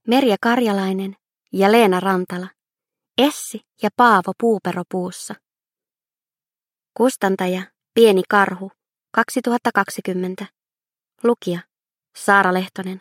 Merja Karjalainen ja Leena Rantala. Essi ja Paavo puuperopuussa. Kustantaja Pieni Karhu 2020. Lukija Saara Lehtonen.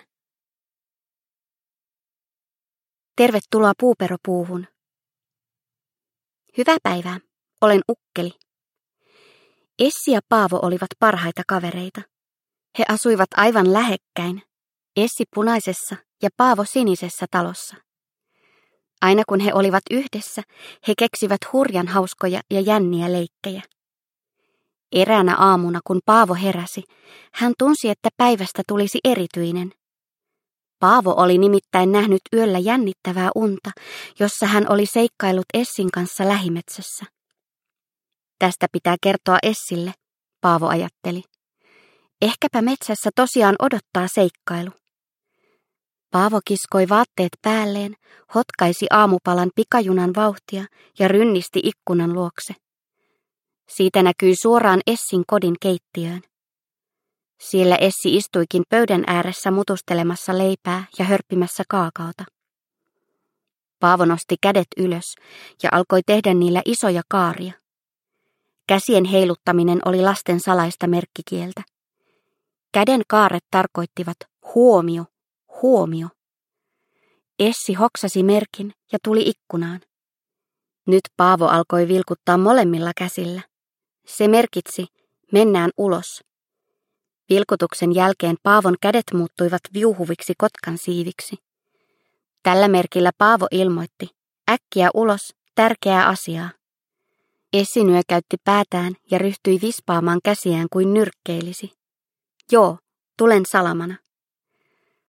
Tervetuloa puuperopuuhun. Hyvää päivää. Olen Ukkeli. Essi ja Paavo olivat parhaita kavereita. He asuivat aivan lähekkäin. Essi punaisessa ja Paavo sinisessä talossa. Aina kun he olivat yhdessä, he keksivät hurjan hauskoja ja jänniä leikkejä. Eräänä aamuna, kun Paavo heräsi, hän tunsi, että päivästä tulisi erityinen. Paavo oli nimittäin nähnyt yöllä jännittävää unta, jossa hän oli seikkaillut Essin kanssa lähimetsässä. Tästä pitää kertoa Essille, Paavo ajatteli. Ehkäpä metsässä tosiaan odottaa seikkailu. Paavo kiskoi vaatteet päälleen, hotkaisi aamupalan pikajunan vauhtia ja rynnisti ikkunan luokse. Siitä näkyi suoraan Essin kodin keittiöön. Siellä Essi istuikin pöydän ääressä mutustelemassa leipää ja hörppimässä kaakaota. Paavo nosti kädet ylös ja alkoi tehdä niillä isoja kaaria. Käsien heiluttaminen oli lasten salaista merkkikieltä. Käden kaaret tarkoittivat huomio, huomio. Essi hoksasi merkin ja tuli ikkunaan. Nyt Paavo alkoi vilkuttaa molemmilla käsillä. Se merkitsi, mennään ulos. Vilkutuksen jälkeen Paavon kädet muuttuivat viuhuviksi kotkan siiviksi. Tällä merkillä Paavo ilmoitti, äkkiä ulos, tärkeää asiaa. Essi nyökäytti päätään ja ryhtyi vispaamaan käsiään kuin nyrkkeilisi. Joo, tulen salamana.